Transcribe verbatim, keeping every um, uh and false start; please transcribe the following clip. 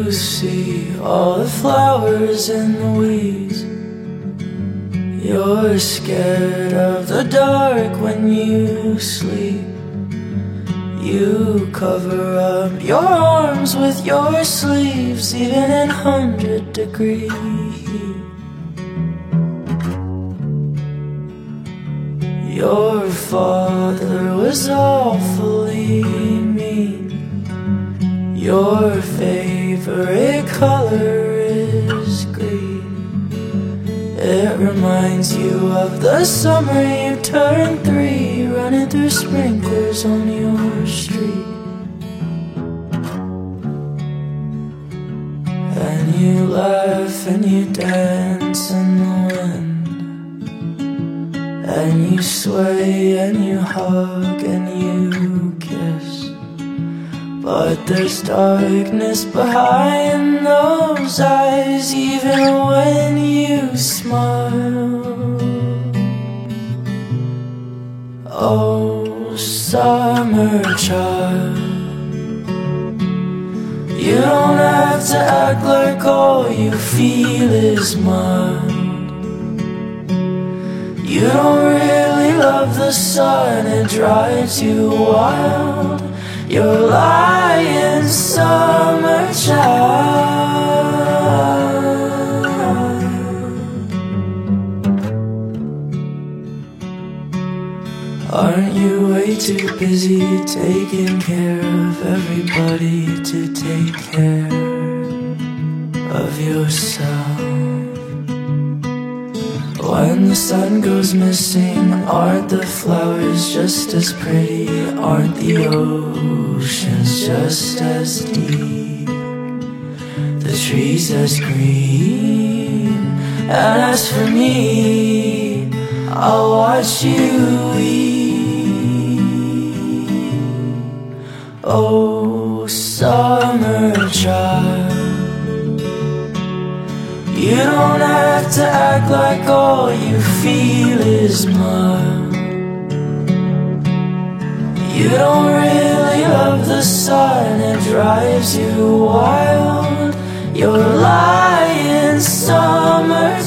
you see all the flowers and the weeds. You're scared of the dark when you sleep. You cover up your arms with your sleeves, even in hundred degree heat. Your father was awfully mean. Your favorite color is green. It reminds you of the summer you turned three, running through sprinklers on your street. And you laugh and you dance in the wind, and you sway and you hug and you kiss. But there's darkness behind those eyes, even when you smile. Oh, summer child, you don't have to act like all you feel is mild. You don't really love the sun, it drives you wild. You're lying, summer child. Aren't you way too busy taking care of everybody to take care of yourself? When the sun goes missing, aren't the flowers just as pretty? Aren't the oceans just as deep? The trees as green? And as for me, I'll watch you weep. Oh, summer child, you don't have to act like all you feel is mild. You don't really love the sun, it drives you wild. You're lying, summer